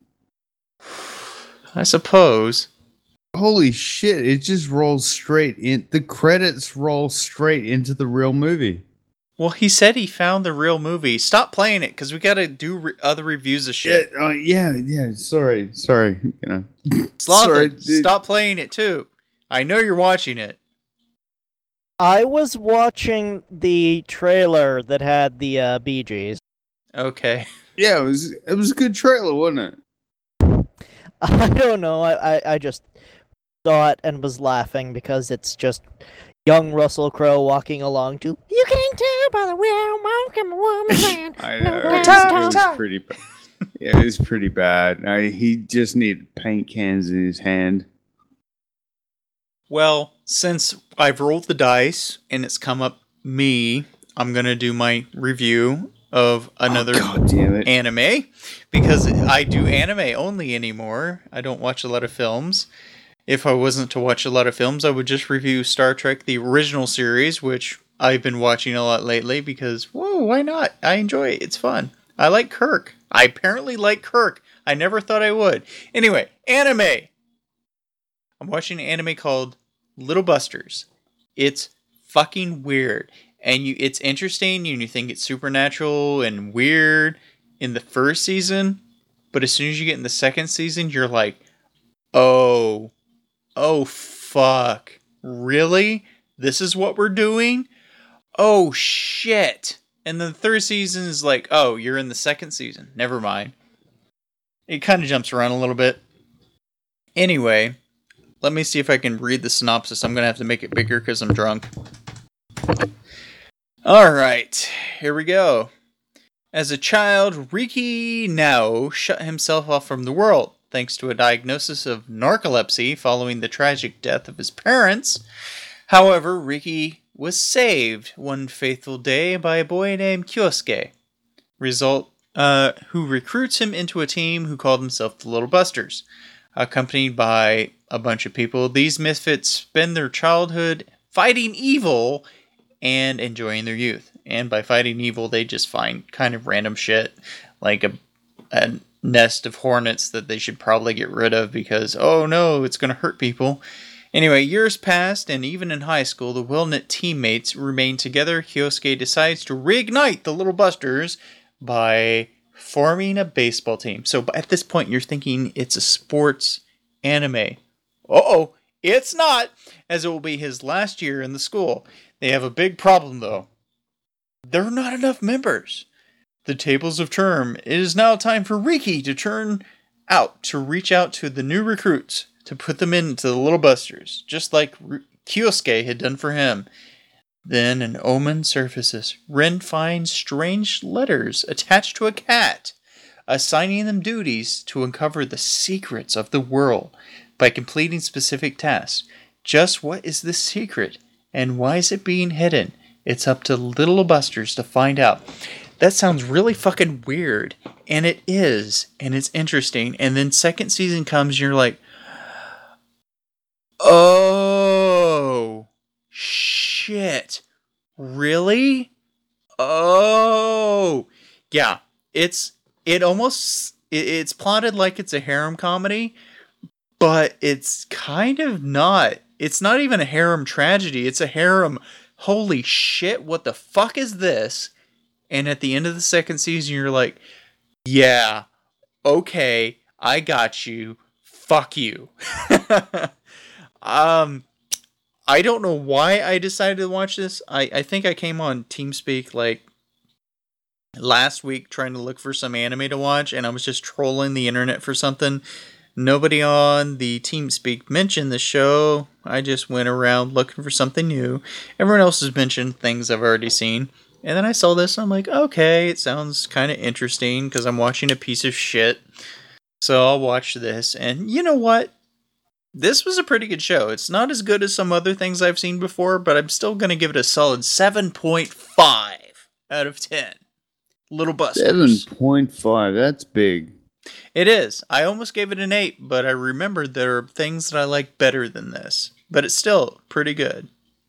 I suppose. Holy shit, it just rolls straight in. The credits roll straight into the real movie. Well, he said he found the real movie. Stop playing it, because we got to do other reviews of shit. Yeah. Sorry. You know. Sorry, stop playing it, too. I know you're watching it. I was watching the trailer that had the Bee Gees. Okay. Yeah, it was a good trailer, wasn't it? I don't know. I just saw it and was laughing because it's just young Russell Crowe walking along to "You Can't Tell by the Way I'm Walking, Woman." I know. It was pretty bad. Yeah, it was pretty bad. He just needed paint cans in his hand. Well, since I've rolled the dice and it's come up me, I'm going to do my review of another anime, because I do anime only anymore. I don't watch a lot of films. If I wasn't to watch a lot of films, I would just review Star Trek, the original series, which I've been watching a lot lately because, why not? I enjoy it. It's fun. I like Kirk. I apparently like Kirk. I never thought I would. Anyway, anime. I'm watching an anime called Little Busters. It's fucking weird. And it's interesting, and you think it's supernatural and weird in the first season, but as soon as you get in the second season, you're like, oh fuck, really? This is what we're doing? Oh shit. And the third season is like, oh, you're in the second season. Never mind. It kind of jumps around a little bit. Anyway, let me see if I can read the synopsis. I'm going to have to make it bigger because I'm drunk. Alright, here we go. As a child, Riki Nao shut himself off from the world, thanks to a diagnosis of narcolepsy following the tragic death of his parents. However, Riki was saved one faithful day by a boy named Kyosuke, who recruits him into a team who called themselves the Little Busters. Accompanied by a bunch of people, these misfits spend their childhood fighting evil and enjoying their youth. And by fighting evil, they just find kind of random shit, like a nest of hornets that they should probably get rid of because, oh no, it's going to hurt people. Anyway, years passed, and even in high school, the well-knit teammates remain together. Kyosuke decides to reignite the Little Busters by forming a baseball team. So at this point, you're thinking it's a sports anime. Uh-oh, it's not, as it will be his last year in the school. They have a big problem, though. There are not enough members. The tables have turned. It is now time for Riki to reach out to the new recruits to put them into the Little Busters, just like Kyosuke had done for him. Then an omen surfaces. Ren finds strange letters attached to a cat, assigning them duties to uncover the secrets of the world by completing specific tasks. Just what is this secret, and why is it being hidden? It's up to Little Busters to find out. That sounds really fucking weird, and it is, and it's interesting. And then second season comes, and you're like, oh, shit. Really? Oh. Yeah, it's plotted like it's a harem comedy, but it's kind of not. It's not even a harem tragedy. It's a harem, holy shit, what the fuck is this? And at the end of the second season, you're like, yeah, okay, I got you. Fuck you. I don't know why I decided to watch this. I think I came on TeamSpeak like last week trying to look for some anime to watch, and I was just trolling the internet for something. Nobody on the TeamSpeak mentioned the show. I just went around looking for something new. Everyone else has mentioned things I've already seen. And then I saw this, and I'm like, okay, it sounds kind of interesting because I'm watching a piece of shit. So I'll watch this. And you know what? This was a pretty good show. It's not as good as some other things I've seen before, but I'm still going to give it a solid 7.5 out of 10. Little Busters. 7.5, that's big. It is. I almost gave it an 8, but I remembered there are things that I like better than this. But it's still pretty good.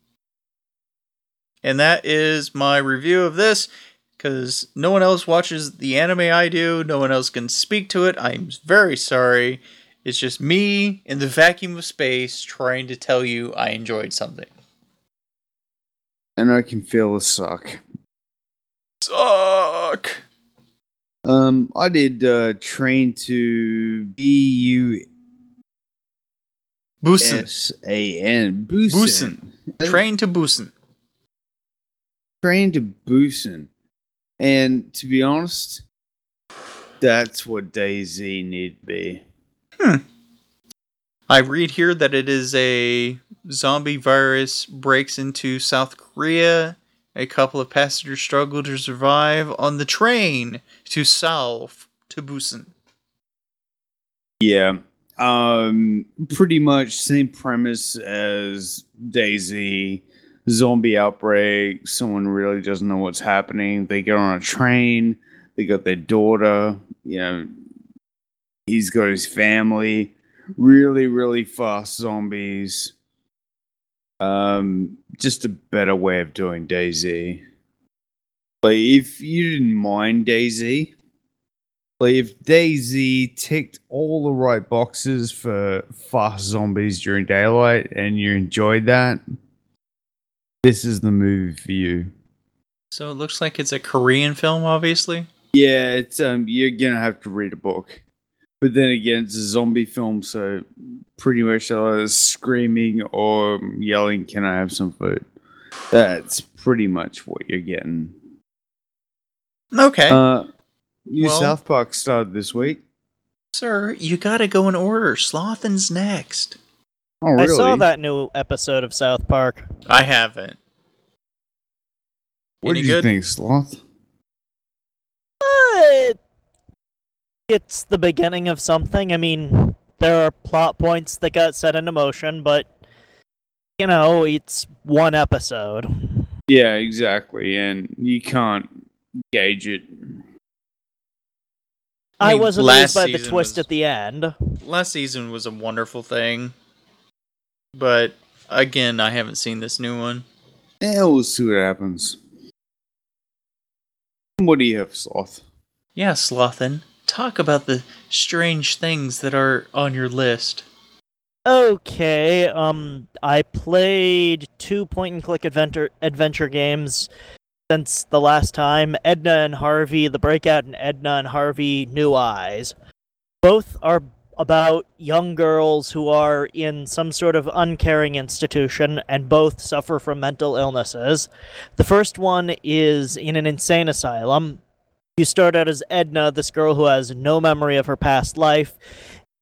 And that is my review of this, because no one else watches the anime I do. No one else can speak to it. I'm very sorry. It's just me in the vacuum of space trying to tell you I enjoyed something. And I can feel the suck. Suck! I did Train to B-U... Busan. S-A-N. Busan. Train to Busan. Train to Busan. And to be honest, that's what DayZ need to be. I read here that it is a zombie virus breaks into South Korea. A couple of passengers struggle to survive on the train to Seoul to Busan. Yeah. Pretty much same premise as DayZ. Zombie outbreak. Someone really doesn't know what's happening. They get on a train. They got their daughter. You know, he's got his family. Really, really fast zombies. Just a better way of doing DayZ. Like, if you didn't mind DayZ, like, if DayZ ticked all the right boxes for fast zombies during daylight and you enjoyed that, this is the movie for you. So it looks like it's a Korean film, obviously. Yeah, it's you're gonna have to read a book. But then again, it's a zombie film, so pretty much screaming or yelling, "Can I have some food?" That's pretty much what you're getting. Okay. South Park started this week. Sir, you gotta go in order. Slothin's next. Oh, really? I saw that new episode of South Park. I haven't. What did you think, Sloth? It's the beginning of something. I mean, there are plot points that got set into motion, but, you know, it's one episode. Yeah, exactly, and you can't gauge it. I wasn't amused by the twist at the end. Last season was a wonderful thing, but, again, I haven't seen this new one. Yeah, we'll see what happens. What do you have, Sloth? Yeah, Slothin. Talk about the strange things that are on your list. Okay, I played 2 point-and-click adventure games since the last time. Edna and Harvey, The Breakout, and Edna and Harvey, New Eyes. Both are about young girls who are in some sort of uncaring institution, and both suffer from mental illnesses. The first one is in an insane asylum. You start out as Edna, this girl who has no memory of her past life,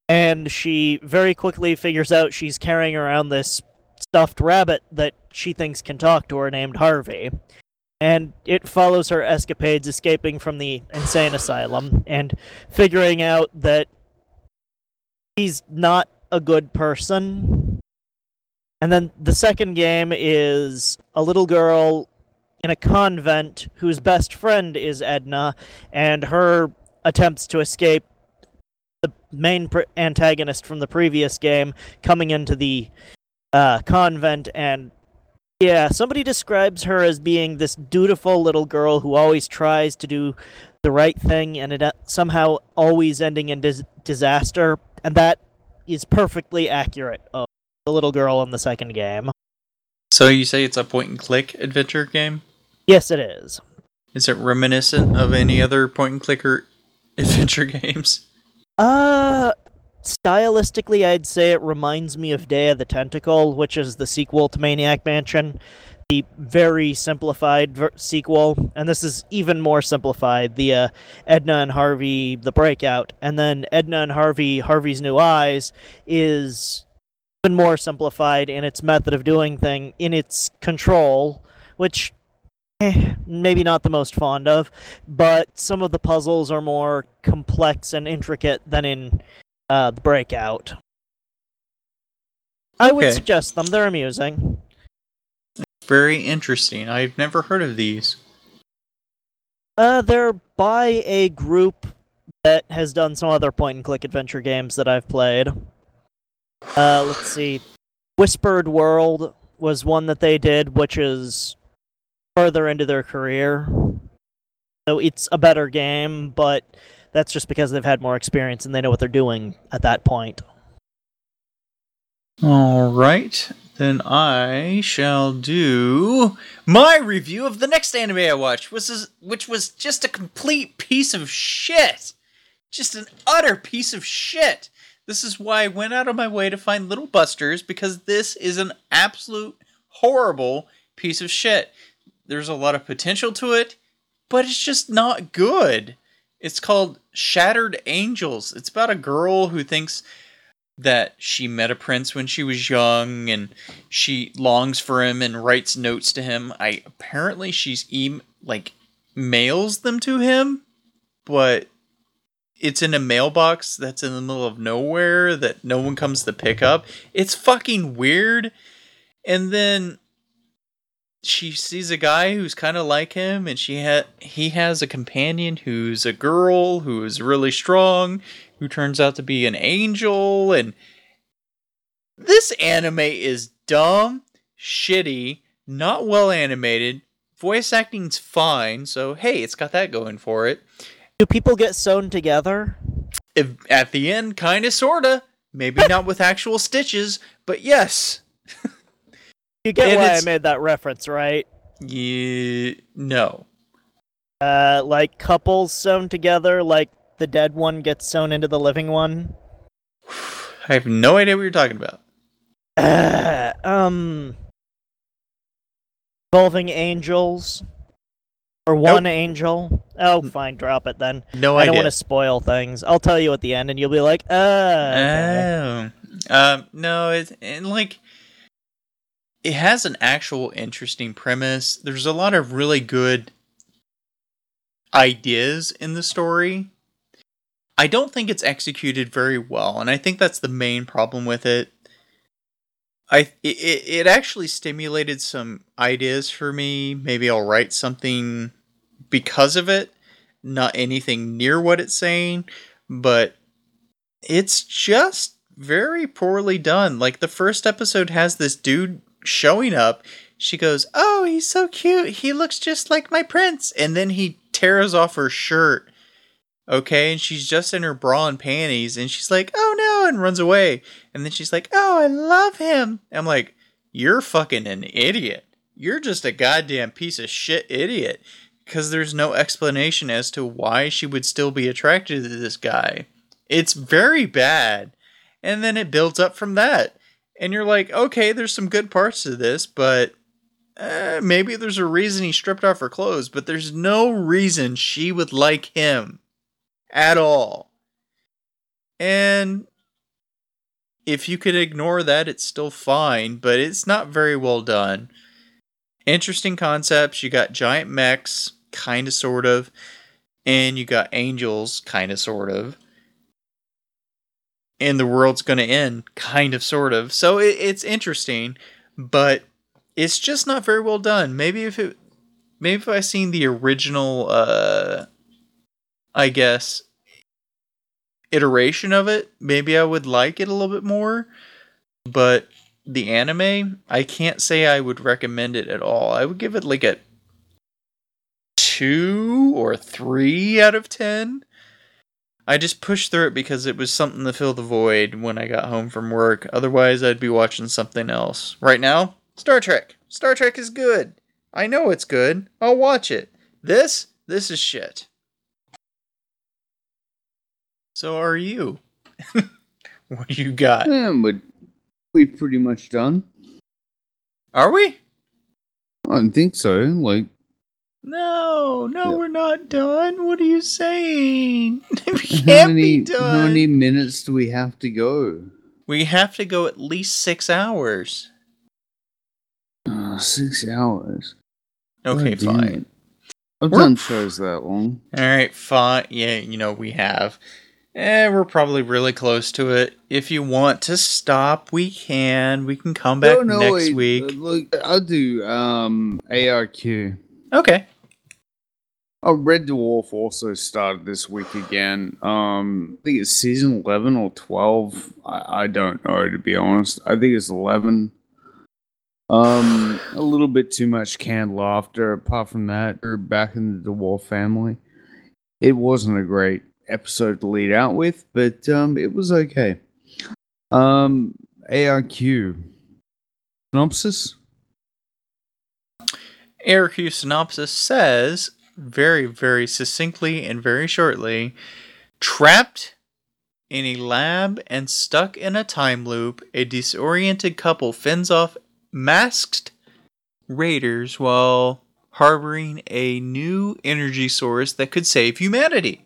and she very quickly figures out she's carrying around this stuffed rabbit that she thinks can talk to her named Harvey. And it follows her escapades escaping from the insane asylum and figuring out that he's not a good person. And then the second game is a little girl in a convent whose best friend is Edna, and her attempts to escape the main antagonist from the previous game coming into the convent. And yeah, somebody describes her as being this dutiful little girl who always tries to do the right thing, and it somehow always ending in disaster, and that is perfectly accurate of the little girl in the second game. So you say it's a point-and-click adventure game? Yes, it is. Is it reminiscent of any other point-and-click adventure games? Stylistically, I'd say it reminds me of Day of the Tentacle, which is the sequel to Maniac Mansion, the very simplified sequel, and this is even more simplified, the Edna and Harvey, The Breakout, and then Edna and Harvey, Harvey's New Eyes, is even more simplified in its method of doing thing, in its control, which maybe not the most fond of, but some of the puzzles are more complex and intricate than in The Breakout. I would suggest them. They're amusing. Very interesting. I've never heard of these. They're by a group that has done some other point-and-click adventure games that I've played. Let's see. Whispered World was one that they did, which is further into their career. So it's a better game, but that's just because they've had more experience and they know what they're doing at that point. All right. Then I shall do my review of the next anime I watched, which was just a complete piece of shit. Just an utter piece of shit. This is why I went out of my way to find Little Busters, because this is an absolute horrible piece of shit. There's a lot of potential to it, but it's just not good. It's called Shattered Angels. It's about a girl who thinks that she met a prince when she was young, and she longs for him and writes notes to him. Apparently she's mails them to him, but it's in a mailbox that's in the middle of nowhere that no one comes to pick up. It's fucking weird. And then she sees a guy who's kind of like him, and he has a companion who's a girl who is really strong, who turns out to be an angel. And this anime is dumb, shitty, not well animated. Voice acting's fine, so hey, it's got that going for it. Do people get sewn together? At the end, kinda, sorta. Maybe not with actual stitches, but yes. You get why I made that reference, right? Yeah, no. Like couples sewn together, like the dead one gets sewn into the living one? I have no idea what you're talking about. Involving angels? Or one angel? Oh, fine, drop it then. No idea. I idea. don't want to spoil things. I'll tell you at the end and you'll be like, okay. No, it has an actual interesting premise. There's a lot of really good ideas in the story. I don't think it's executed very well, and I think that's the main problem with it. It actually stimulated some ideas for me. Maybe I'll write something because of it. Not anything near what it's saying, but it's just very poorly done. Like, the first episode has this dude showing up. She goes, "Oh, he's so cute. He looks just like my prince." And then he tears off her shirt. Okay, and she's just in her bra and panties, and she's like, "Oh no," and runs away. And then she's like, "Oh, I love him." I'm like, you're fucking an idiot. You're just a goddamn piece of shit idiot. Because there's no explanation as to why she would still be attracted to this guy. It's very bad. And then it builds up from that. And you're like, okay, there's some good parts to this, but maybe there's a reason he stripped off her clothes, but there's no reason she would like him at all. And if you could ignore that, it's still fine, but it's not very well done. Interesting concepts. You got giant mechs, kind of, sort of, and you got angels, kind of, sort of. And the world's going to end, kind of, sort of. So it's interesting, but it's just not very well done. Maybe if I seen the original, I guess, iteration of it, maybe I would like it a little bit more. But the anime, I can't say I would recommend it at all. I would give it like a 2 or 3 out of 10. I just pushed through it because it was something to fill the void when I got home from work. Otherwise, I'd be watching something else. Right now, Star Trek. Star Trek is good. I know it's good. I'll watch it. This is shit. So are you? What do you got? Yeah, but we've pretty much done. Are we? I don't think so. Like, No, Yeah. we're not done. What are you saying? We how can't be done. many minutes do we have to go? We have to go at least 6 hours. 6 hours. Okay, God damn fine. it. I've We're- done shows that long. Alright, fine. Yeah, we have. We're probably really close to it. If you want to stop, we can. We can come back next wait. week. Look, I'll do ARQ. Okay. Oh, Red Dwarf also started this week again. I think it's season 11 or 12. I don't know, to be honest. I think it's 11. A little bit too much canned laughter. Apart from that, we're back in the Dwarf family. It wasn't a great episode to lead out with, but it was okay. ARQ. Synopsis? ARQ synopsis says, very, very succinctly and very shortly, trapped in a lab and stuck in a time loop, a disoriented couple fends off masked raiders while harboring a new energy source that could save humanity.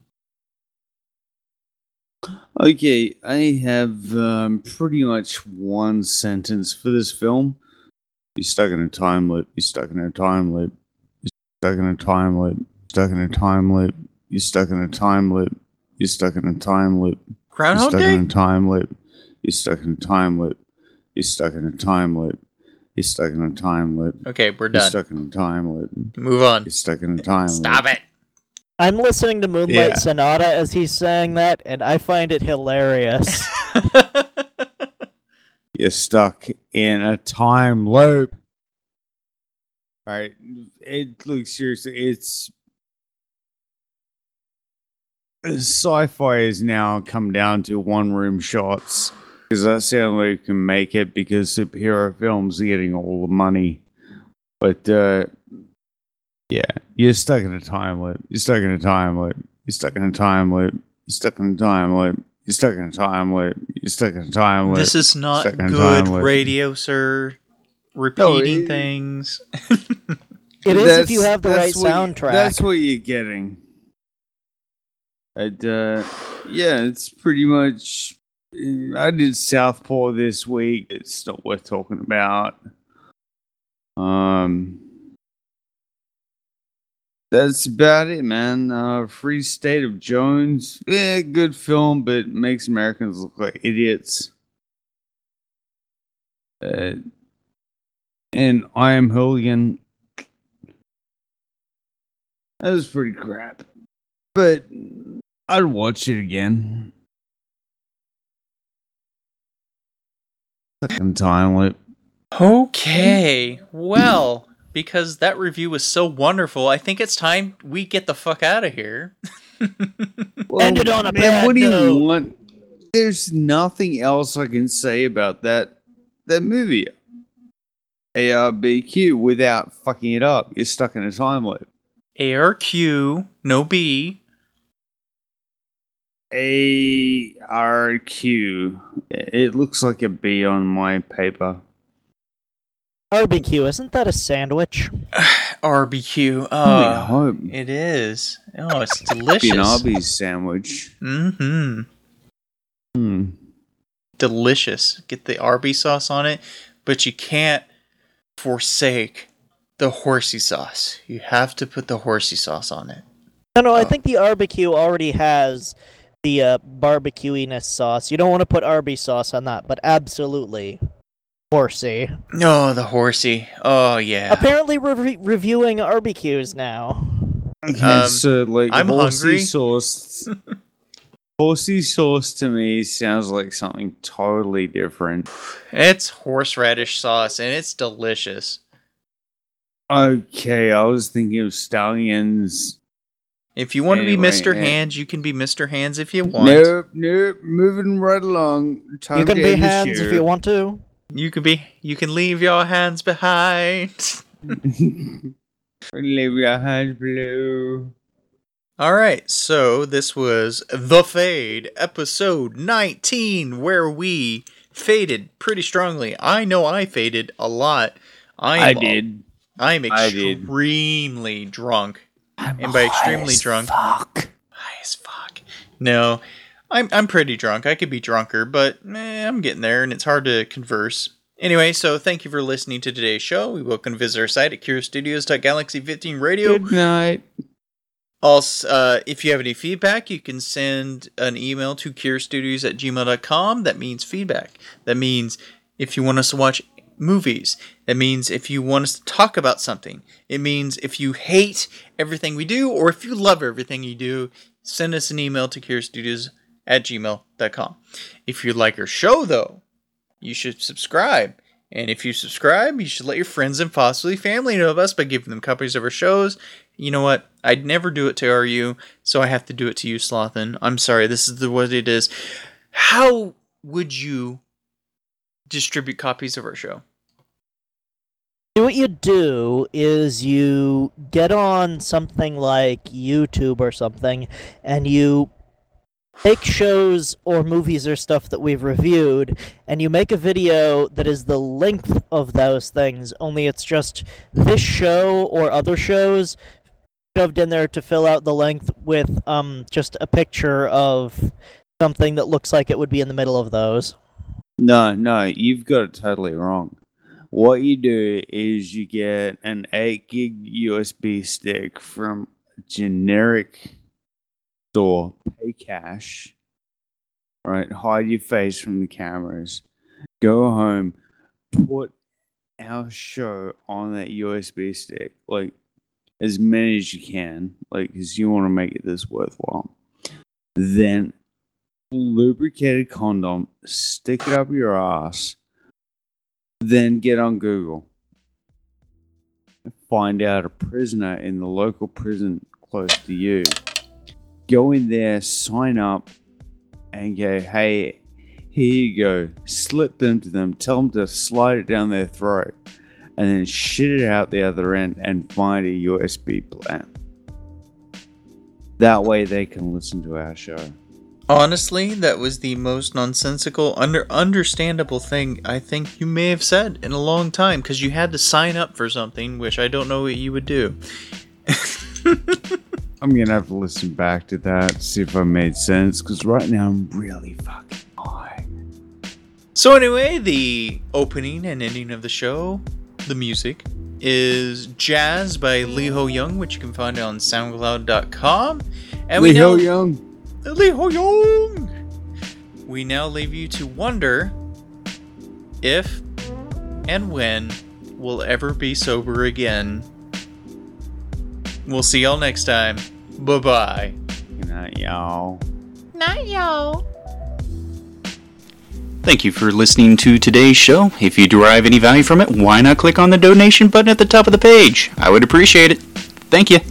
Okay, I have pretty much one sentence for this film. You're stuck in a time loop. You're stuck in a time loop. You're stuck in a time loop. Stuck in a time loop. You're stuck in a time loop. You're stuck in a time loop. You're Groundhog stuck Day? in a time loop. You're stuck in a time loop. You're stuck in a time loop. You're stuck in a time loop. Okay, we're You're done. stuck in a time loop. Move on. You're stuck in a time loop. Stop it. I'm listening to Moonlight Yeah. Sonata as he's saying that, and I find it hilarious. You're stuck in a time loop. Alright, it looks seriously, it's sci-fi has now come down to one room shots because that's the only way you can make it because superhero films are getting all the money. But yeah, you're stuck in a time loop. You're stuck in a time loop. You're stuck in a time loop. You're stuck in a time loop. You're stuck in a time loop. You're stuck in a time loop. This is not Stuck in a good time loop. radio, sir. Repeating it- things. It is if you have the right that's what soundtrack. That's what you're getting. And yeah, it's pretty much. I did Southpaw this week. It's not worth talking about. That's about it, man. Free State of Jones. Yeah, good film, but makes Americans look like idiots. And I Am Hooligan. That was pretty crap. But I'd watch it again. Second time loop. Okay, well, because that review was so wonderful, I think it's time we get the fuck out of here. End it on a man, bad what do you note. want? There's nothing else I can say about that movie. ARBQ without fucking it up. You're stuck in a time loop. ARQ, no B. ARQ. It looks like a B on my paper. Barbecue, isn't that a sandwich? RBQ. I hope. It is. Oh, it's Be an delicious. Arby's sandwich. Mm-hmm. Hmm. delicious. Get the Arby's sauce on it, but you can't forsake the horsey sauce. You have to put the horsey sauce on it. No, I think the barbecue already has the barbecuiness sauce. You don't want to put Arby's sauce on that, but absolutely horsey. No, the horsey. Oh, yeah. Apparently we're reviewing barbecues now. So, like, I'm horsey hungry. sauce. Horsey sauce to me sounds like something totally different. It's horseradish sauce, and it's delicious. Okay, I was thinking of stallions. If you want to be Anyway, Mr. yeah. Hands, you can be Mr. Hands if you want. Nope, moving right along. Time You can to be end the hands if show. you want to. You can leave your hands behind. Leave your hands below. All right, so this was The Fade, episode 19, where we faded pretty strongly. I know I faded a lot. I did. I'm I did. extremely drunk. I'm And by extremely drunk, fuck. high as fuck. No, I'm pretty drunk. I could be drunker, but I'm getting there, and it's hard to converse. Anyway, so thank you for listening to today's show. We welcome to visit our site at CuriouStudios.Galaxy15Radio. Good night. Also, if you have any feedback, you can send an email to CuriouStudios@gmail.com. That means feedback. That means if you want us to watch movies. That means if you want us to talk about something. It means if you hate everything we do, or if you love everything you do, send us an email to CuriouStudios@gmail.com. If you like our show, though, you should subscribe. And if you subscribe, you should let your friends and possibly family know of us by giving them copies of our shows. You know what? I'd never do it to RU, so I have to do it to you, Slothin. I'm sorry, this is what it is. How would you distribute copies of our show? What you do is you get on something like YouTube or something, and you take shows or movies or stuff that we've reviewed, and you make a video that is the length of those things, only it's just this show or other shows shoved in there to fill out the length with just a picture of something that looks like it would be in the middle of those. No, you've got it totally wrong. What you do is you get an 8 gig USB stick from a generic store, pay cash, right? Hide your face from the cameras, go home, put our show on that USB stick, like as many as you can, like because you want to make it this worthwhile. Then lubricated condom, stick it up your ass. Then get on Google. Find out a prisoner in the local prison close to you. Go in there, sign up, and go, hey, here you go. Slip them to them. Tell them to slide it down their throat. And then shit it out the other end and find a USB player. That way they can listen to our show. Honestly, that was the most nonsensical, understandable thing I think you may have said in a long time, because you had to sign up for something, which I don't know what you would do. I'm going to have to listen back to that, see if I made sense, because right now I'm really fucking high. So anyway, the opening and ending of the show, the music, is Jazz by Lee Ho Young, which you can find on SoundCloud.com. And Lee Ho Young. Lee Ho Young! We now leave you to wonder if and when we'll ever be sober again. We'll see y'all next time. Bye-bye. Good night, y'all. Night, y'all. Thank you for listening to today's show. If you derive any value from it, why not click on the donation button at the top of the page? I would appreciate it. Thank you.